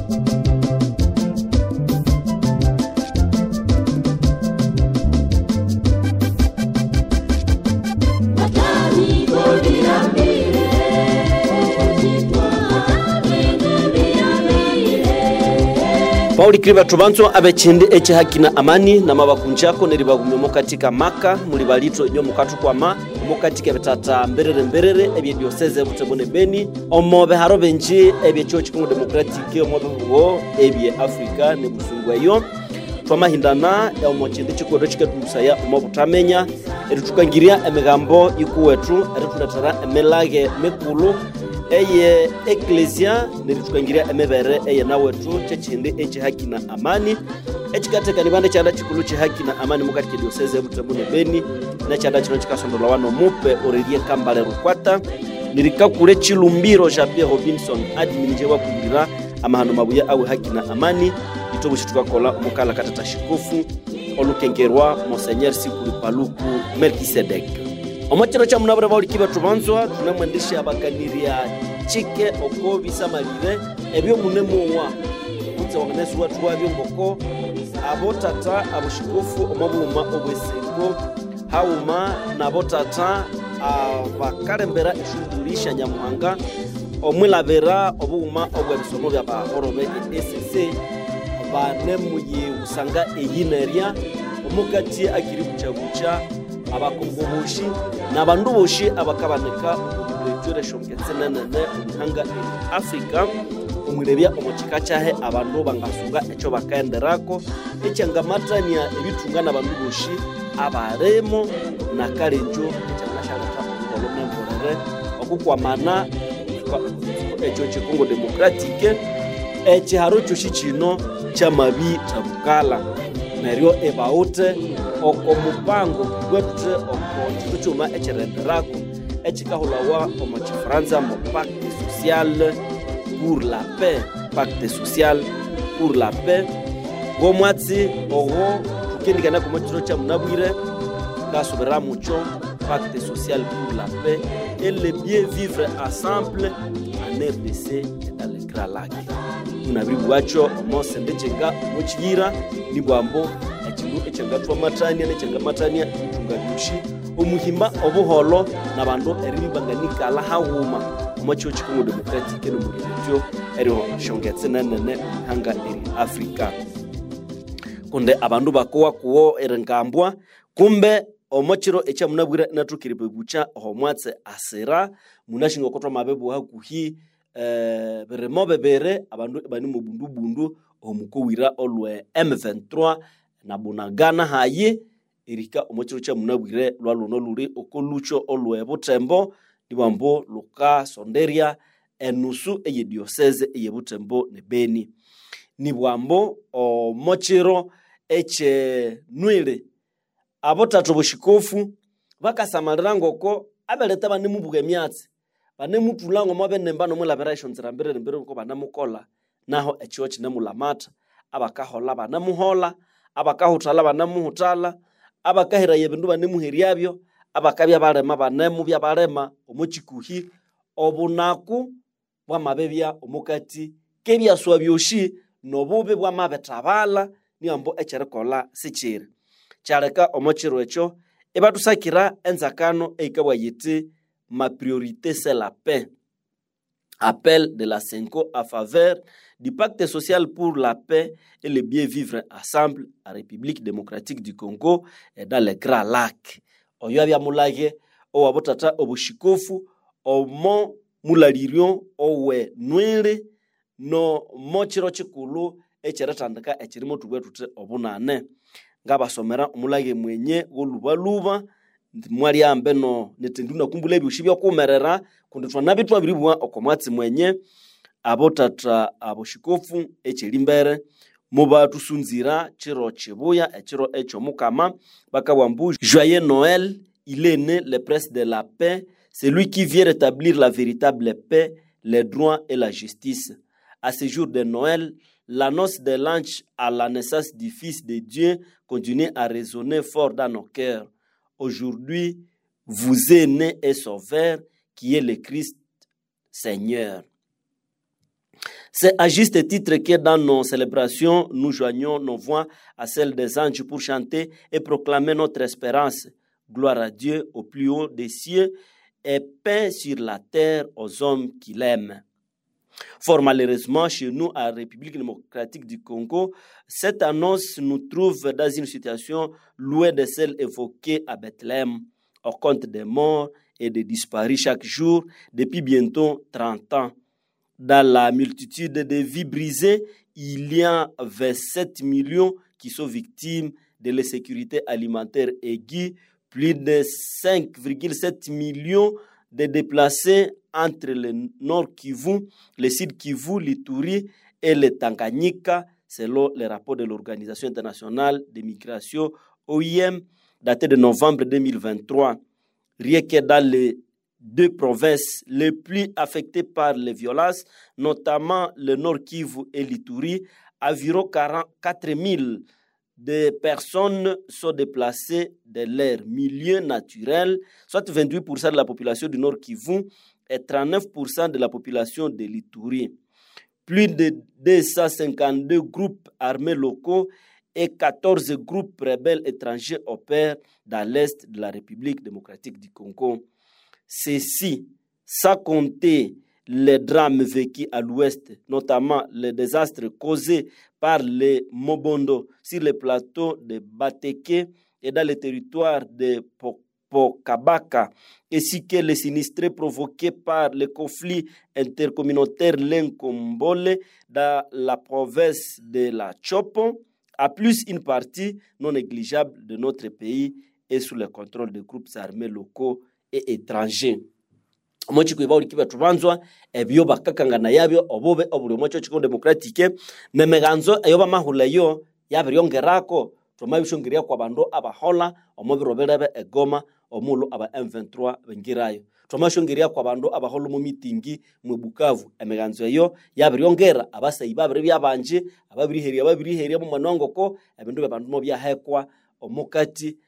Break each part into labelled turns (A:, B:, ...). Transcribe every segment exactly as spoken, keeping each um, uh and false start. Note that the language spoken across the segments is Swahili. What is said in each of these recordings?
A: Pauli kriba tubanzo abechindi eche haki na amani na mabakunjako neribagumemo katika maka mulibalito nyo mukatu kwa ma mukatika betata mberere mberere ebye diocese butebone Beni omobe haro benji ebye church Congo Democratique omobe wo ebye Africa ne busungwa yo twamahindana ya omochindi chikodo chiketumusaya omobutamenya erutukangiria emegambo ikuwetu erutunatara emelage mekulu eye eklesia niritukangiria emebere eye nawetu chechinde eche haki na amani echikateka nibande chanda chikulu che haki na amani mukatike diocese butebone Beni na chanda chino chikasondola wano mupe orelie kambale rukwata nirikakure chilumbiro ja Pierre Robinson adminije wa kugira amahano mabuya awe haki na amani itobushituka kola mukala katata shikofu olukengerwa Monseigneur Sikuli Paluku Melkisedek. Omachiro cha munabura bali kiba tubanzwa tunamwendesha abakaniria chike oko bisamalire ebyo munemo wa kutsa wangenesu watu wabyo ngoko abotata abushikofu omabuma obwesengo hauma nabotata abakarembera ishudulisha nyamuhanga omwilabera obuma obwebisomo bya bahorobe E C C banemuye usanga eyineria omukati akiri buchabucha abakongoboshi nabandu boshi abakabaneka uletore shongetsenene umuhanga Africa umurebya omochika cyahe abandu bangasunga echo bakaenderako ecyangamatania ebitunga nabandu boshi abaremo na karenjo cyangashaka olomemborere okukwamana echo chikongo Democratique eche harocho shichino chamabi tabukala neryo ebaute oko mupango gwetute oko chuma echerenderako echikahulawa omo chifranza mo pacte social pour la paix pacte social pour la paix gomwatsi ogo tukendikana ko mochiro cha munabwire kasubera mucho pacte social pour la paix et le bien vivre ensemble en R D C et dans le Grand Lac. Munabiri wacho mose ndechenga mochira ni bwambo ekindu echengatwa matania nechenga matania tungadushi omuhimba obuholo nabandu eribanganika la hawuma mocho chikongo Democratique no murityo eriho shongetse nanene hanga eri Africa kunde abandu bakowa kuwo erengambwa kumbe omochiro echa munabwira natukiribe bucha homwatse asera munashingo kotwa mabebu hakuhi eh beremobe bere abandu bani mu bundu bundu omukowira olwe M vingt-trois na bunagana haye erika omochiro cha munabwire lwaluno luri okolucho olwe butembo nibambo luka sonderia enusu eye diocese eye butembo ne Beni nibwambo omochiro eche nwele abotatu boshikofu bakasamalira ngoko abeleta bane mubuge myatsi bane mutulango mabene mbano mulabration zirambere mbere ko bana mukola naho echiwochi namulamata abakahola bana muhola abakahutala bana muhutala abakahira yebindu bane muheriabyo abakabya barema bane mu bya barema omochikuhi obunaku bwa mabebya omukati kebya swabyoshi nobube bwa mabetabala niambo echerekola sichire chareka omochiro echo ebatusakira enzakano eikabwa yiti ma priorité c'est la paix. Appel de la Senko à faveur du pacte social pour la paix et le bien vivre ensemble à République démocratique du Congo et dans le Grand Lac. Oyabya mulage o abotata obushikofu omo mulalirion owe nwere no mochiro chikulu echeratandika echirimo tugwetute obunane ngabasomera omulage mwenye wolubaluba mwali ambe no netenduna kumbule byushibya kumerera kundi twanabitwa biribwa okomwatsi mwenye abotata aboshikofu echelimbere muba tusunzira chiro chibuya echiro echo mukama bakabwambu joyeux Noël, il est né le prince de la paix, celui qui vient rétablir la véritable paix, les droits et la justice. À ce jour de Noël, l'annonce de l'ange à la naissance du Fils de Dieu continue à résonner fort dans nos cœurs. Aujourd'hui, vous est né un sauveur qui est le Christ Seigneur. C'est à juste titre que dans nos célébrations, nous joignons nos voix à celles des anges pour chanter et proclamer notre espérance. Gloire à Dieu au plus haut des cieux et paix sur la terre aux hommes qui l'aiment. Fort malheureusement, chez nous, à la République démocratique du Congo, cette annonce nous trouve dans une situation loin de celle évoquée à Bethléem, au compte des morts et des disparus chaque jour depuis bientôt trente ans. Dans la multitude de vies brisées, il y a vingt-sept millions qui sont victimes de l'insécurité alimentaire aiguë, plus de cinq virgule sept millions de déplacés entre le Nord Kivu, le Sud Kivu, l'Ituri et le Tanganyika, selon les rapports de l'Organisation internationale des migrations O I M, daté de novembre deux mille vingt-trois. Rien que dans les deux provinces les plus affectées par les violences, notamment le Nord Kivu et l'Ituri, environ quarante-quatre mille de personnes sont déplacées de leur milieu naturel, soit vingt-huit pour cent de la population du Nord Kivu et trente-neuf pour cent de la population de l'Ituri. Plus de deux cent cinquante-deux groupes armés locaux et quatorze groupes rebelles étrangers opèrent dans l'est de la République démocratique du Congo. Ceci, sans compter les drames vécus à l'ouest, notamment les désastres causés par les Mobondo sur les plateaux de Bateke et dans le territoire de Pokabaka, ainsi que les sinistrés provoqués par le conflit intercommunautaire Lenkombole dans la province de la Chopo, à plus une partie non négligeable de notre pays est sous le contrôle de groupes armés locaux et étrangers. Mochi kuiba ulikiba tubanzwa ebyo bakakangana yabyo obobe obuli mocho chiko demokratike nemeganzo eyoba mahulayo yabiryongerako tomabishongeria kwa bando abahola omobirobelebe egoma omulo aba M vingt-trois bengirayo tomashongeria kwa bando abahola mu mitingi mu Bukavu emeganzo eyo yabiryongera abasayi babiri byabanje ababiriheria ababiriheria mu manongoko ebindu bebandu mo byahekwa omukati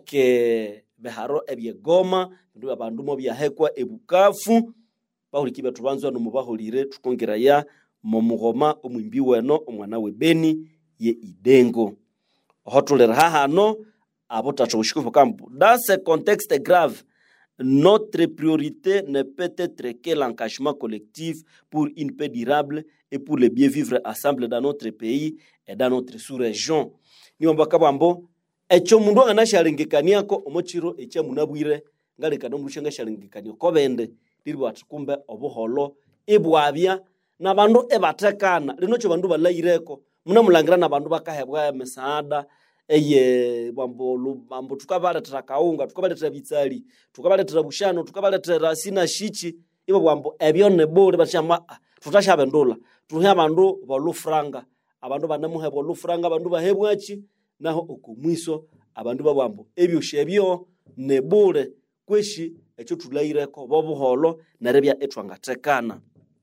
A: ake beharo ebyegoma ndu abantu mo byahekwa ebukafu paulikibe tubanzwa no mubaholire tukongeraya mu mugoma omwimbi weno omwana we Beni ye Idengo hotulera hahano abotatu bushikufu kampu. Dans ce contexte grave, notre priorité ne peut être que l'engagement collectif pour une paix durable et pour le bien vivre ensemble dans notre pays et dans notre sous-région. Ni mbakabambo echo mundu anashalingikania ko omochiro eche munabwire ngale kana mushenga shalingikania ko bende lirwa tukumbe obuholo ibwabya na bandu ebatekana linocho bandu balayireko muna mulangira na bandu bakahebwa mesaada eye bambolo bambo tukabaletera kaunga tukabaletera bitsali tukabaletera bushano tukabaletera sina shichi ibo bambo ebyo nebole bachama tutashabe ndola tuhe bandu bolufranga abandu banamuhebwa olufranga abandu bahebwachi naho okumwiso abandu babambo ebyo shebyo nebule kweshi echo tulayireko bobuholo narebya etwangatekana.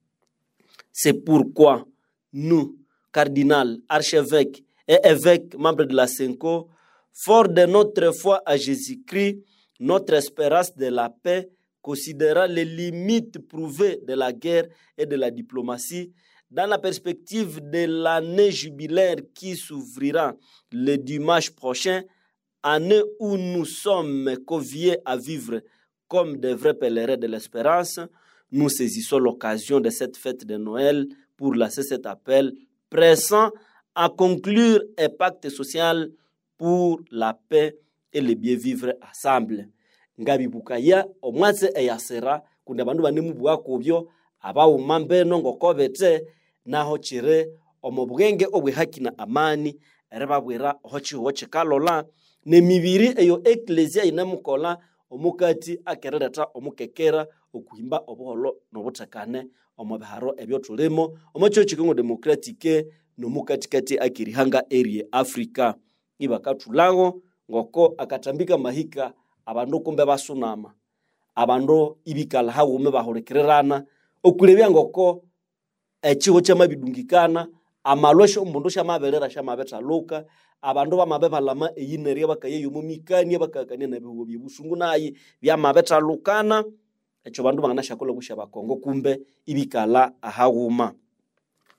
A: C'est pourquoi nous, cardinal, archevêque et évêque, membres de la Senko, fort de notre foi à Jésus-Christ, notre espérance de la paix, considérant les limites prouvées de la guerre et de la diplomatie, dans la perspective de l'année jubilaire qui s'ouvrira le dimanche prochain, année où nous sommes conviés à vivre comme des vrais pèlerins de l'espérance, nous saisissons l'occasion de cette fête de Noël pour lancer cet appel pressant à conclure un pacte social pour la paix et le bien vivre ensemble. Ngabi bukaya omwase eyasera kunda bandu banemu bwako byo abawo mambe nongo kobete naho chire omobwenge obwe haki na amani erebabwira hochi hoche kalola ne mibiri eyo ecclesia inamukola omukati akerereta omukekera okuhimba obuholo nobutakane omobiharo ebyo tulimo omocho chikongo democratique no mukatikati akirihanga area Africa ibakatulago ngoko akatambika mahika abandu kumbe basunama abandu ibikala hawume bahorekererana okulebya ngoko echiho chamabidungikana amalwesho mbundu shamabelera shamabeta luka abandu bamabeba lama eyineria bakayeyo mumikani bakakania na biwo byebusungu nayi byamabeta lukana echo bandu banganashakola kusha bakongo kumbe ibikala ahawuma.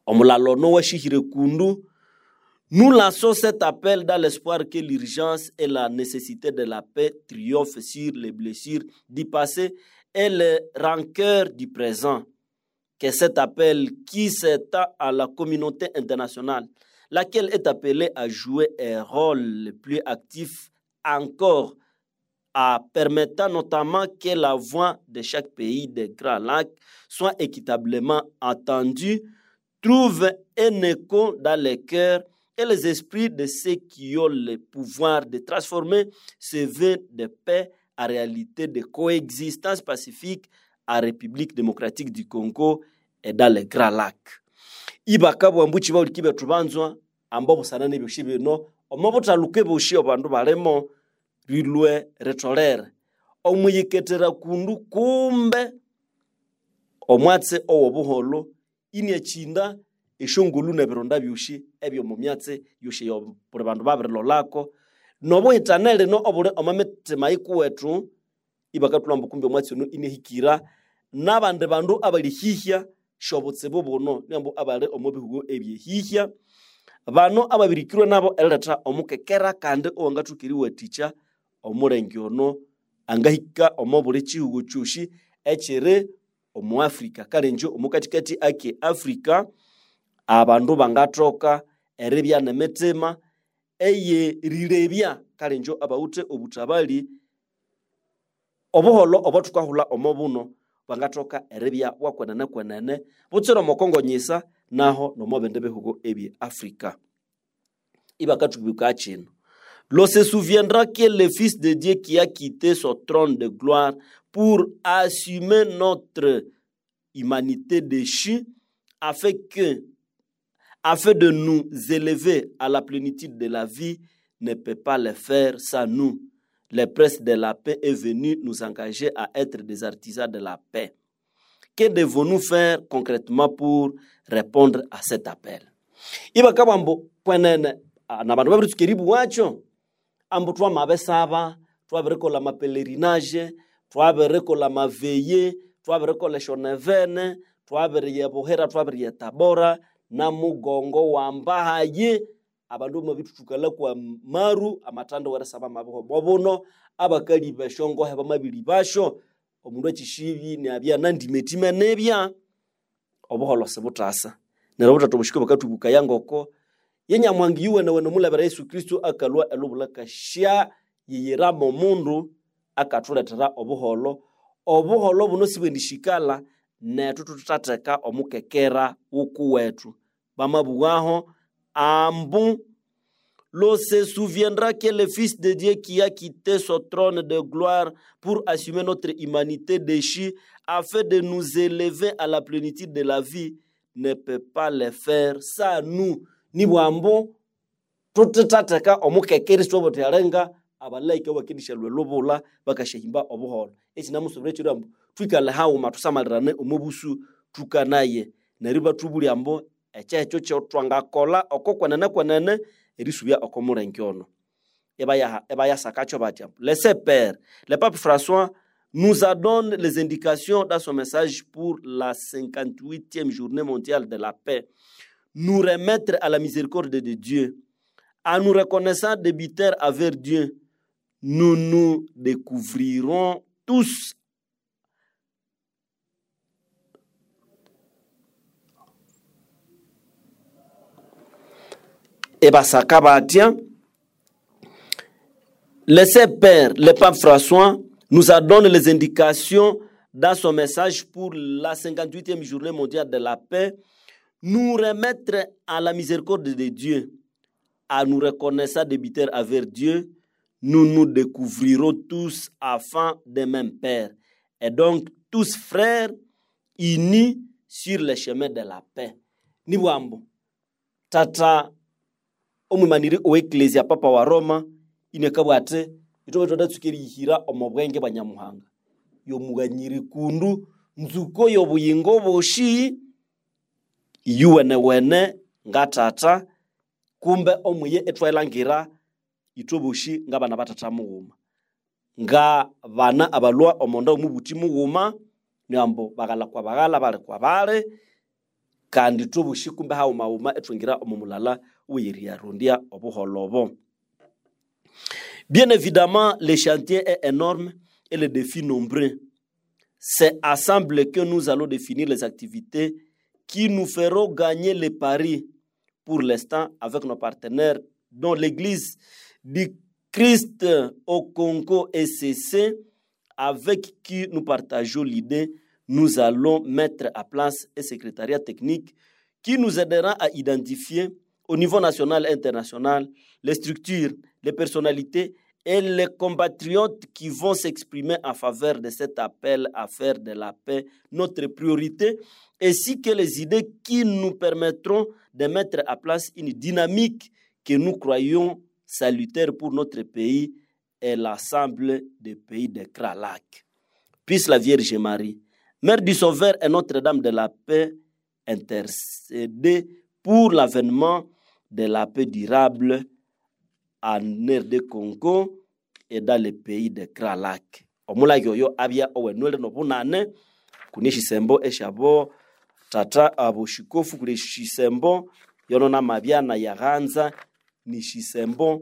A: omulalo no washihire kundu. Nous lançons cet appel dans l'espoir que l'urgence et la nécessité de la paix triomphent sur les blessures du passé et les rancœurs du présent. Que cet appel qui s'étend à la communauté internationale, laquelle est appelée à jouer un rôle plus actif encore, en permettant notamment que la voix de chaque pays des Grands Lacs soit équitablement entendue, trouve un écho dans les cœurs et les esprits de ceux qui ont le pouvoir de transformer ce vœu de paix en réalité de coexistence pacifique en République démocratique du Congo et dans les Grands Lacs. Ibakabu ambuchi ba ulikibe tubanzwa ambapo sanane byoshibye no omabuta lukebe ushio bandu balemo rilwe retolere omuyiketera kundu kumbe omwatse owobuholo ini chinda eshongulu na bironda byushi ebyo mumyatse yushi yo buri bandu babirilo lako nobo itanele no obure omamete mayiku wetu ibakatula mbukumbe mwatse no inehikira nabande bandu abali hihya shobotse bobono nyambo abale omobihugo ebye hihya bano ababirikirwe nabo eleta omukekera kandi ongatukiri weticha omurengyono angahika omobure chihugo chushi echere omu Afrika karenjo omukatikati ake Afrika abandu bangatoka erebya nemetema eye rirebya karenjo abaute obutabali obuholo obotukahula omobuno bangatoka erebya wakwenana kwenene butsero mokongo nyisa naho nomobende behugo ebi Afrika ibakatubuka chino. L'on se souviendra que le Fils de Dieu qui a quitté son trône de gloire pour assumer notre humanité déchue afin que afin de nous élever à la plénitude de la vie ne peut pas le faire sans nous. Le prince de la paix est venu nous engager à être des artisans de la paix. Que devons-nous faire concrètement pour répondre à cet appel? Iba kabambo kwenene na bandu babiru tukiribu wacho ambo twa mabesaba twa bereko la mapelerinage twa bereko la maveye twa bereko la shonevene twa beriye bohera twa beriye tabora na mugongo wambahaye abandu mabitutukala kwa maru amatando wera saba maboho bobono abakali bashongo heba mabiri basho omundu ekishibi ne abya nandi metima nebya obuholo sebutasa nerabota tobushike bakatubuka yangoko yenya mwangi yuwe na wena mulabera Yesu Kristo akalwa elubulaka sha yiyiramo mundu akatuletera obuholo obuholo buno sibwendishikala netu tutateka omukekera wuku wetu bamabuwaho ambu. L'on se souviendra que le Fils de Dieu qui a quitté son trône de gloire pour assumer notre humanité déchue afin de nous élever à la plénitude de la vie ne peut pas le faire sans nous. Ni wambo tutateka omukekeri sobote yarenga abalaika wakidisha lwelobula bakashehimba obuholo eki namusubire chirambo twikala hawo matusamalirane omubusu tukanaye neriba tubuli ambo echecho cho twangakola okokwanana kwanana erisubya okomurengyono ebaya ebaya sakacho batya. Laissez Père, le pape François nous a donné les indications dans son message pour la cinquante-huitième journée mondiale de la paix. Nous remettre à la miséricorde de Dieu, en nous reconnaissant débiteurs envers Dieu, nous nous découvrirons tous et basakabatia. Laissez Père, le pape François nous a donné les indications dans son message pour la cinquante-huitième journée mondiale de la paix. Nous remettre à la miséricorde de Dieu, à nous reconnaissant débiteurs envers Dieu, nous nous découvrirons tous afin de même Père, et donc tous frères unis sur le chemin de la paix. Niwambo tata omumaniri o ecclesia papa wa Roma inekabwate itotoda tsukiri hira omobwenge banyamuhanga yo muganyiri kundu nzuko yo buyingo boshi yuwene wene ngatata kumbe omuye etwalangira itoboshi ngabana batata muwuma nga bana abalwa omonda omubuti muwuma nyambo bagala kwa bagala bale kwa bale kandi tubushikumbe hawo mauma etwingira omumulala uyiria rundia obuholobo. Bien évidemment, le chantier est énorme et les défis nombreux. C'est ensemble que nous allons définir les activités qui nous feront gagner les paris pour l'instant avec nos partenaires, dont l'Église du Christ au Congo E C C, avec qui nous partageons l'idée. Nous allons mettre à place un secrétariat technique qui nous aidera à identifier au niveau national et international les structures, les personnalités et les compatriotes qui vont s'exprimer en faveur de cet appel à faire de la paix notre priorité, ainsi que les idées qui nous permettront de mettre à place une dynamique que nous croyons salutaire pour notre pays et l'ensemble des pays de Grand Lac. Puisse la Vierge Marie, Mère du Sauveur et Notre-Dame de la Paix, intercéder pour l'avènement de la paix durable en R D Congo et dans les pays de Grand Lac. Omula yoyo abia owenwele no bunane kunishi sembo eshabo tata aboshikofu kulishi sembo yono na mabiana ya ganza ni shisembo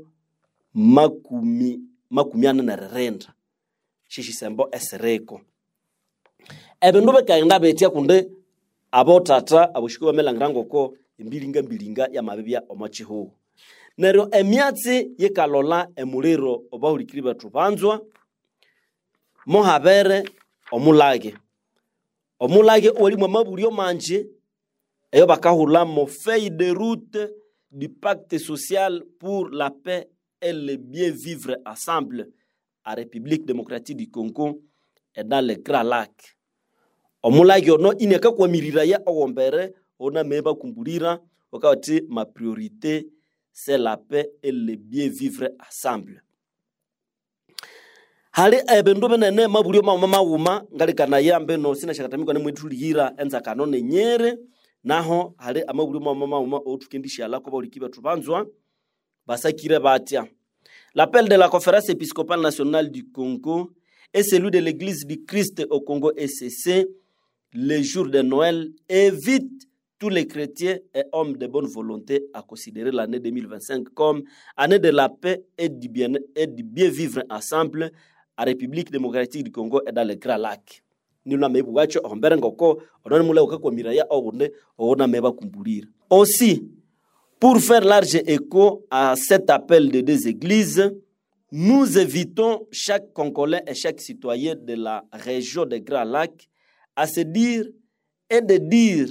A: makumi makumiana na renda shishisembo esereko ebindu bekaenda betia kunde abo tata aboshiko melangrango ko imbilinga mbilinga ya mabibya omachiho nero emiatsi yekalola emuliro obahulikiri batubanzwa mohabere omulage omulage oli mwa mabulyo manje eyo bakahula mo feuille de route du pacte social pour la paix et le bien vivre ensemble à République démocratique du Congo et dans le Grand Lac. Omulage ono ineka kwa mirira ya owombere ona meba kumbulira wakati ma priorité c'est la paix et le bien vivre ensemble. Hali ebendo benene mabulyo mama mawuma ngalikana yambe no sina shakatamiko ne mwetulira enza kanone nyere naho hali amabulyo mama mawuma otukendisha lako baulikiba tubanzwa basakire batia. L'appel de la conférence épiscopale nationale du Congo et celui de l'église du Christ au Congo E C C le jour de Noël invite tous les chrétiens et hommes de bonne volonté à considérer l'année deux mille vingt-cinq comme année de la paix et du bien, et du bien vivre ensemble à République démocratique du Congo et dans le Grand Lac. Aussi, pour faire large écho à cet appel de deux églises, nous invitons chaque Congolais et chaque citoyen de la région des Grands Lacs à se dire et de dire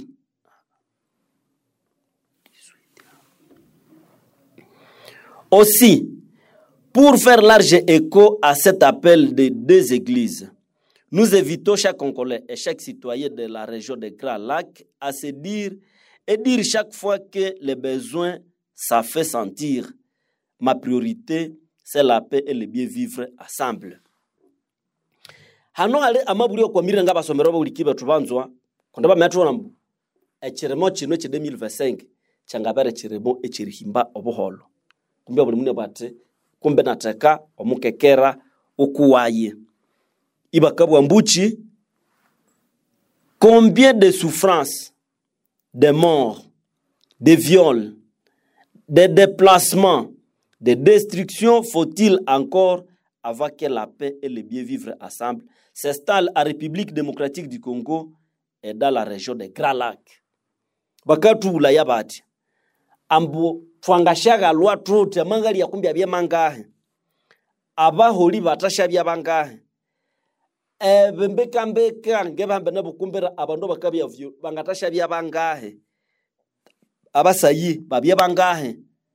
A: aussi, pour faire large écho à cet appel des deux églises, nous invitons chaque Congolais et chaque citoyen de la région des Grands Lacs à se dire et dire chaque fois que les besoins ça fait sentir. Ma priorité, c'est la paix et le bien vivre ensemble. Hano hale amabulio kwa miranga basomero baulikiba tubanzwa kondaba metro nambu echiremo chino che deux mille vingt-cinq changabere chiremo echirihimba obuholo kumbe buli mune bate kumbe nateka omukekera okuwaye ibakabwa mbuchi combien de souffrances, de morts, de viols, de déplacements, de destructions faut-il encore avant que la paix et le bien vivre ensemble s'installe à République démocratique du Congo et dans la région des Grands Lacs. Bakatu la yabati ambo twangashaga lwa trote mangali yakumbya bya mangahe abaholi batasha bya bangahe e bembeka mbeka ngebambe nabukumbera abando bakabya vyo bangatasha bya bangahe abasayi babya bangahe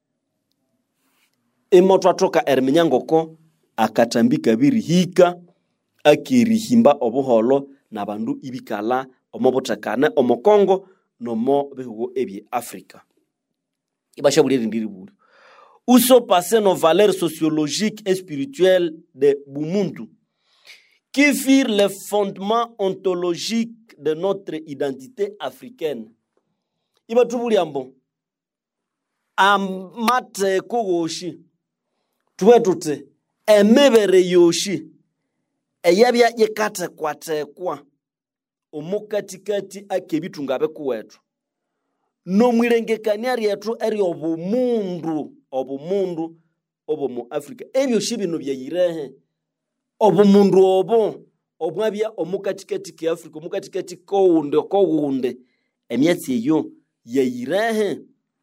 A: emotwa toka erminyangoko akatambika biri hika akirihimba obuholo na bandu ibikala omobotakane omokongo nomo behugo ebye Afrika ibasha buliri ndiri bulu. Où sont passées nos valeurs sociologiques et spirituelles de Bumuntu qui firent les fondements ontologiques de notre identité africaine? Ibatubuli ambo amate kogoshi tuwetute emebere yoshi eyabya yekate kwate kwa omukatikati akebitungabe kuwetu no mwilengekania ryetu eri obumundu obumundu obo mu Africa ebyo shibino byayirehe obumundu obo obwabya omukatikati ki Africa omukatikati kounde kounde emyatsi eyo yayirehe.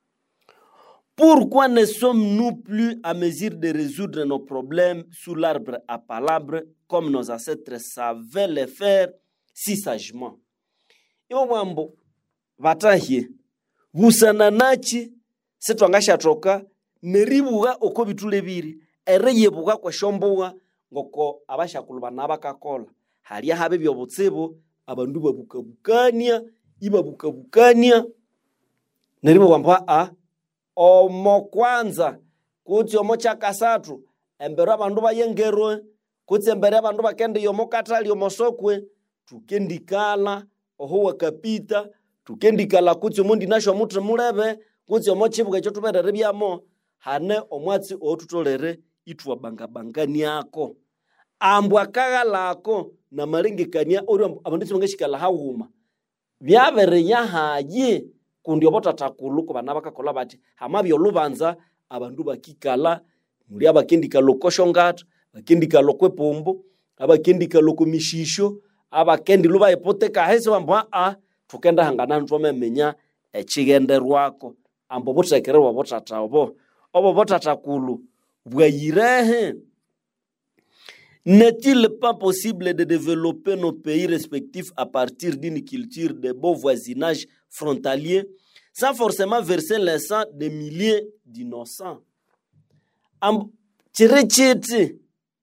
A: Pourquoi ne sommes-nous plus à mesure de résoudre nos problèmes sous l'arbre à palabres comme nos ancêtres savaient le faire si sagement? Ibo mwambo batahie busana nachi setwangasha toka neribuga oko bitulebiri ereyebuga kwa shomboga ngoko abashakulubana abakakola haliya habe byobutsibo abandu babukabukania ibabukabukania neribo kwamba a omo kwanza kuti omo chakasatu embere abandu bayengerwe kuti embere abandu bakende yomo katali yomo sokwe tukendikala oho wakapita tukendikala kuti omundi nasho mutre mulebe kuti omo chibuga ekyo tuberere byamo hane omwatsi otutolere itwa banga bangani yako ambwa kagalako na malengekania ori abandu tsongeshikala hawuma byabere yahaye kundi obotatakullu ko bana bakakola bati hamabyo lubanza abandu bakikala muri abakendika lokosho ngata bakendika lokwepombo abakendika lokomishisho abakendi luba ipoteka hese bamba a tukenda hangana ntome menya echigenderwako ambo botekerwa botata obo obo botatakulu bwayirehe. N'est-il pas possible de développer nos pays respectifs à partir d'une culture de beau voisinage frontalier sans forcément verser le sang de milliers d'innocents? Am chirechete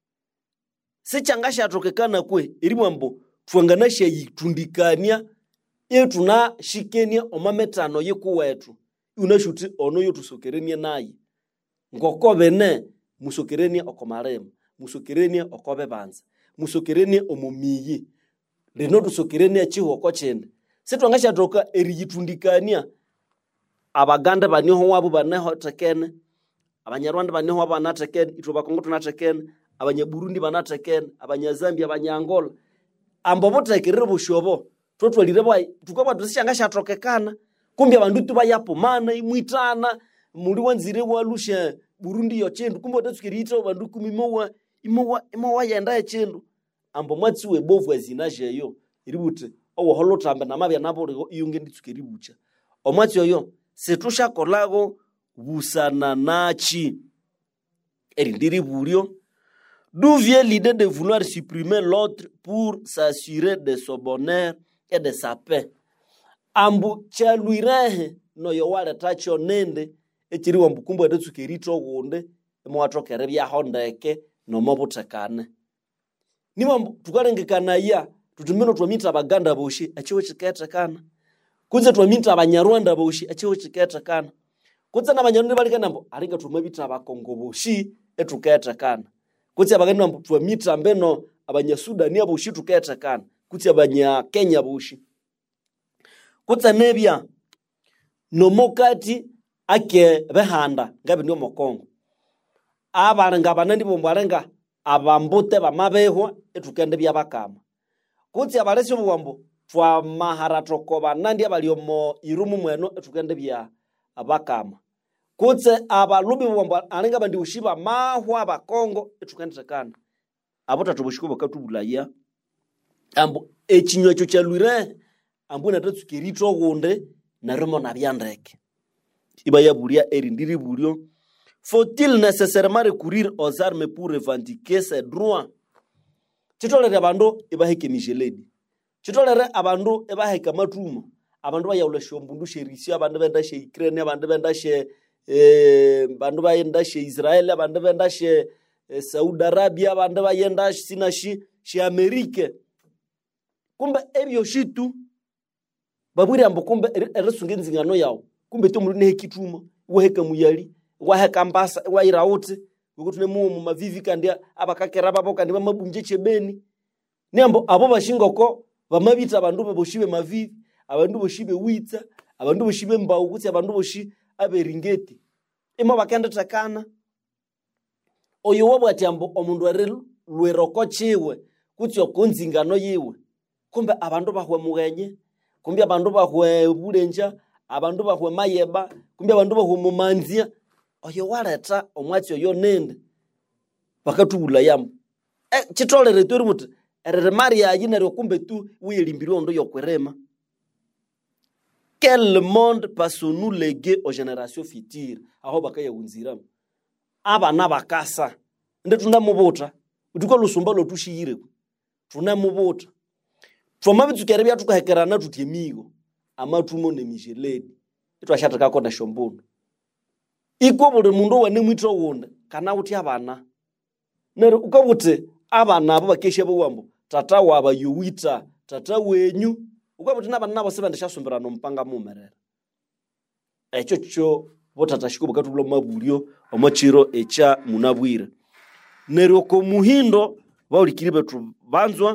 A: se changasha tokekana kwe erimwambo twanganasha yitundikania etuna shikenia omametano yeku wetu unashuti ono yotusokerenia nayi ngoko bene musokerenia okomarema musokerenia okobe banza musokerenia omumiyi leno tusokerenia chiho kochende setwangasha toka eriyitundikania abaganda baniho wabo baneho tekene abanyarwanda baniho wabo banatekene ituba kongo tunatekene abanyaburundi banatekene abanyazambia abanyangola ambo botekerere bushobo totwalire bwa tukaba tushangasha tokekana kumbe abandu tuba yapomana imwitana muri wanzire walusha Burundi yo chendu kumbe otatsukirita abandu kumimowa imowa imowa yenda echendu ambo mwatsi webovu azinaje yo iribute owo holotambe namabya nabo iyunge nditsukiri bucha omwatsi yo setusha kolago busana nachi erindiri bulyo. D'où vient l'idée de vouloir supprimer l'autre pour s'assurer de son bonheur et de sa paix? Ambu chaluirehe no yo wale tacho nende echiri wambukumbu atatsukerito wonde mwatokere bya hondeke no mobutekane niba tukarengekana ya tutumeno twamita abaganda boshi achiwe chiketekana kunze twamita abanyarwanda boshi achiwe chiketekana kunze n'abanyarundi balikana mbo aringa tumabita abakongo boshi etuketekana kunze abaganda mbo twamita mbeno abanyasudani aboshi tuketekana kunze abanya Kenya boshi kunze nebya no mokati ake behanda ngabe ndio mokongo abarenga banandi bombarenga abambute bamabeho etukende byabakama kuti abalesi obwambo twa maharatoko banandi abaliomo irumu mweno etukende bya abakama kuti abalubi bombo arenga bandi ushiba mahwa abakongo etukende tekana abota tobushikubo katubulaya ambo echinywa cyo cyalwire ambo natatsukirito gonde na remo na byandeke ibaya buria erindiri burio. Faut-il nécessairement recourir aux armes pour revendiquer ses droits? Chitolere abandu ibaheke mijeledi. Chitolere abandu ibaheke matumo. Abandu bayaula shombundu sherisi abandu benda she Ukraine abandu benda she eh abandu bayenda she Israel abandu benda she eh, Saudi Arabia abandu bayenda sina shi she America. Kumbe ebyo shitu baburi ambo kumbe eresungenzi ngano yawo. Kumbe to muri nehekitumo waheka muyali waheka mbasa wairauti ukutune mu mu mavivi kandi abakakera babo kandi bamabunje chebeni nembo abo bashingoko bamabita abandu boshibe mavivi abandu boshibe witsa abandu boshibe mbawu kuti abandu boshi aberingeti imo bakenda takana oyo wabwati ambo omundu ari lweroko chiwe kuti okonzingano yiwe kumbe abandu bahwe mugenye kumbe abandu bahwe bulenja abandu bahwe mayeba kumbe abandu bahwe mumanzia oyo waleta omwatsi oyo nende bakatubula yamu eh chitolere tori muti erere maria yinero kumbe tu wiyelimbiri ondo yokwirema. Quel monde passons-nous léguer aux générations futures aho bakaya unzira abana bakasa nde tundamubuta utuko lusumba lotushiyire tunamubuta twoma bitsukere bya tukahekerana tutyemigo amatumo nemijeledi itwashataka konda shombono iko buli mundu wane mwitro wonda kana uti abana nere ukabuti abana abo bakeshe bwambo tata waba yuwita tata wenyu ukabuti nabana nabo sebandisha sumbirana mpanga mumerera echo cho botata shiko bakatubula mabulyo omachiro echa munabwira nero ko muhindo baulikiri betu banzwa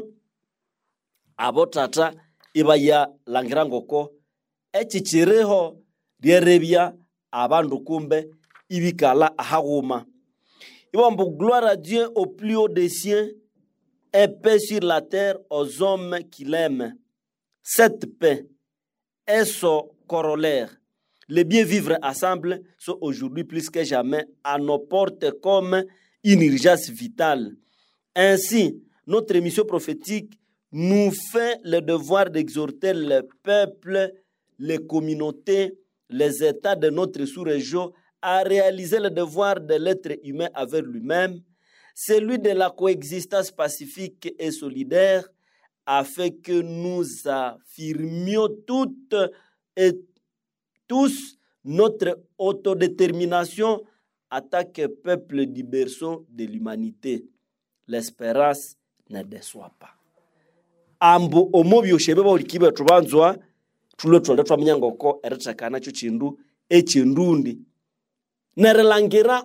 A: abotata ibaya langirangoko echichireho ryerebya abandu kumbe ibikala ahaguma ibombo gloire à Dieu au plus haut des cieux et paix sur la terre aux hommes qui l'aiment. Cette paix est son corollaire. Les bien vivre ensemble sont aujourd'hui plus que jamais à nos portes comme une urgence vitale. Ainsi, notre mission prophétique nous fait le devoir d'exhorter le peuple, les communautés, les États de notre sous-région à réaliser le devoir de l'être humain avec lui-même, celui de la coexistence pacifique et solidaire, afin que nous affirmions toutes et tous notre autodétermination en tant que peuple du berceau de l'humanité. L'espérance ne déçoit pas. Ambo omobyo shebeba ulikibe tubanzwa tulo twale twamnyangoko eretakana cyo chindu echindundi nerelangira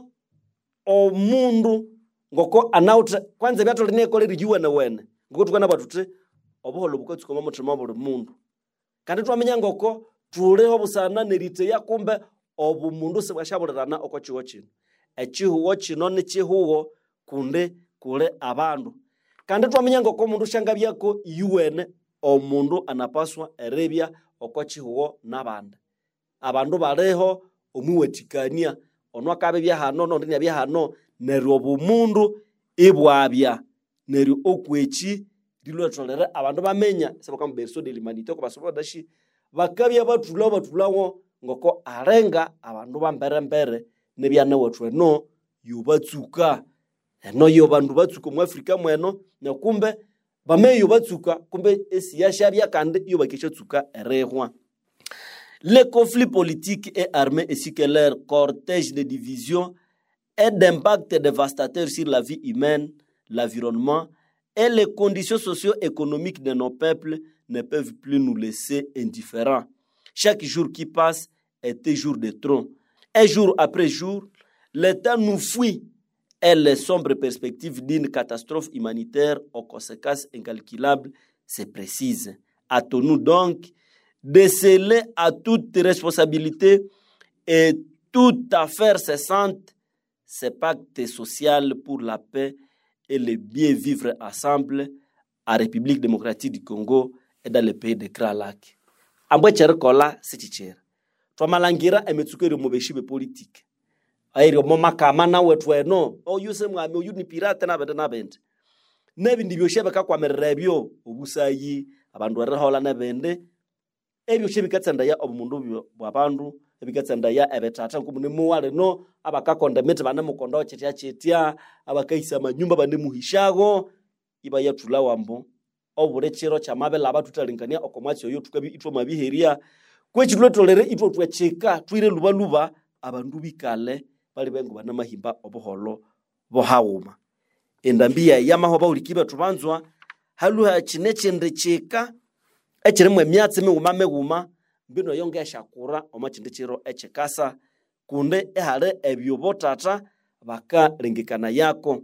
A: omundu ngoko anauta kwanza byato lineko lirijuwe na wene ngoko tukana batuti obuholo bukatsukoma mutima buli mundu kandi twamnyangoko tuleho busana nerite yakumbe obumundu sebashaburana okochiwo chino echihuwo chino ni chihuwo kunde kule abandu kandi twamnyangoko mundu shanga byako yuwene omundu anapaswa erebya okochihuwo nabanda abandu bareho omuwetikania onwa kabe bya hano no ndinya bya hano neryo obumundu ibwabya neryo okwechi dilotolere abandu bamenya sebaka mberso de l'humanité ko basobo dashi bakabya batula batulawo ngoko arenga abandu bambere mbere nebyana wetwe no yubatsuka eno yo bandu batsuka mu Afrika mweno nakumbe bameyo batsuka kumbe esi yashabya kandi yo bakishatsuka erehwa. Les conflits politiques et armés ainsi que leur cortège de divisions et d'impact dévastateur sur la vie humaine, l'environnement et les conditions socio-économiques de nos peuples ne peuvent plus nous laisser indifférents. Chaque jour qui passe est un jour de trop. Un jour après jour, l'État nous fuit et les sombres perspectives d'une catastrophe humanitaire aux conséquences incalculables se précisent. Hâtons-nous donc de sceller à toute responsabilité et toute affaire cessante ce pacte social pour la paix et le bien vivre ensemble à République démocratique du Congo et dans le pays de Grand Lac. Ambwe cherkola sichichera. Twamalangira emetsukere mubeshibe politique. Airo mama kama na wetweno o yuse mwami uyu ni pirate na bende na bende. Nebi ndibyo shebeka kwa merebyo obusayi abandu arahola na bende. Ebyo shebikatsanda ya obumundu bwabandu ebikatsanda ya ebetata nkumune muwale no abakakonda mete bana mukondo chetia chetia abakaisa manyumba bane muhishago iba ya tulawambo oburechero chamabela abatutaringania okomwatsi oyo tukabi itwo mabiheria kwechilwe tolere itwo twecheka twire luba luba abandu bikale bali bengo bana mahimba obuholo bohawuma endambia yamaho baulikiba tubanzwa haluha chinechende cheka echiremwe myatsi meguma meguma mbino yongesha kura omachindechiro echekasa kunde ehale ebyobotata baka rengekana yako.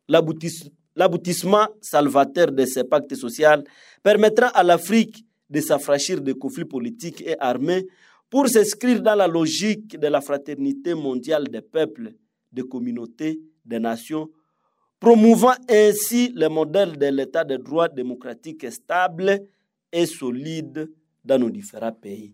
A: L'aboutissement salvateur de ce pacte social permettra à l'Afrique de s'affranchir des conflits politiques et armés pour s'inscrire dans la logique de la fraternité mondiale des peuples, des communautés, des nations, promouvant ainsi le modèle de l'état de droit démocratique stable et solide dans nos différents pays.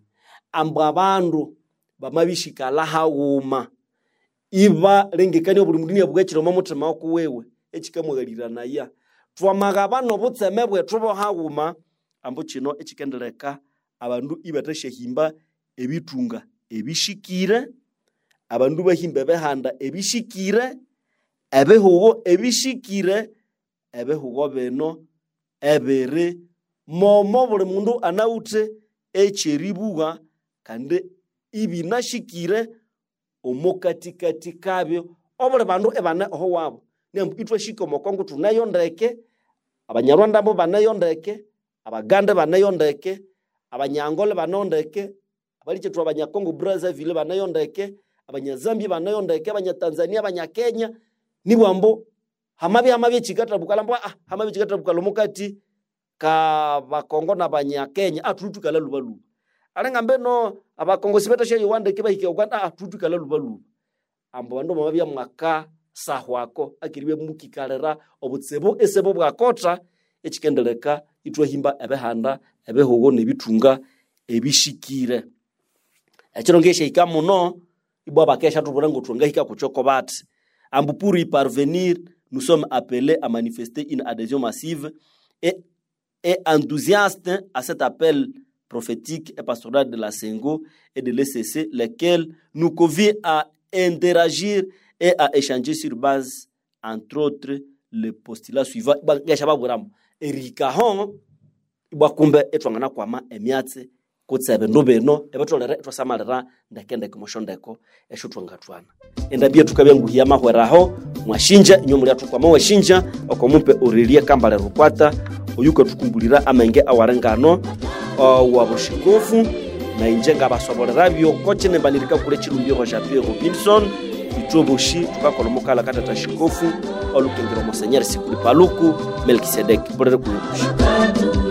A: ambo abandu bamabishikala hauma iba lengekani buli mundu yabugakira mu mutima wako wewe ekikamwagalirana ya twamaga no butseme bwe tubo hauma ambo kino ekikendeleka abandu ibatashahimba ebitunga ebishikire abandu bahimbe behanda ebishikire ebehugo ebishikire ebehugo beno ebere momo buli mundu anaute echeribuga kandi ibinashikire omokatikati kabyo obule bandu ebane oho wabo nembu itwe shiko mokongo tunayo ndeke abanyarwanda bo banayo ndeke abagande banayo ndeke abanyangole banondeke abaliche tu abanyakongo Brazzaville banayo ndeke abanyazambia banayo ndeke abanyatanzania abanyakenya nibwambo hamabi hamabi chikata bukalambo ah hamabi chikata bukalomokati ka bakongo na banyakenya atutukala lubalu alenga mbeno abakongo sibeta sha yowande ke bahike Uganda atutukala lubalu ambo bando mamabi mwaka sahwako akiribe mukikalera obutsebo esebo bwakota echikendeleka itwe himba ebehanda ebehogo nebitunga ebishikire echirongesha ikamuno ibwa bakesha tuburango tunga hika kuchoko bati ambu pour y parvenir nous sommes appelés à manifester une adhésion massive et, et enthousiaste à cet appel prophétique et pastoral de la Sengo et de l'E C C, lesquels nous convient à interagir et à échanger sur base, entre autres, le postulat suivant. Erika hon, ibwa kumbe etwangana kwa ma emiatse kutsebe ndobeno ebatolera etwasamalira ndakende kumoshondeko eshutwanga twana enda bia tukabya nguhia mahweraho mwashinja nyomuli atukwa mwashinja okomumpe orilia kambale rukwata oyuko tukumbulira amenge awarengano wa bushikofu na injenga basobolera byo kochene banirika kule chirumbyo kwa Jean-Pierre Robinson itoboshi tukakolomokala katata shikofu olukengero Monseigneur Sikuli Paluku Melkisedek borere kuyushi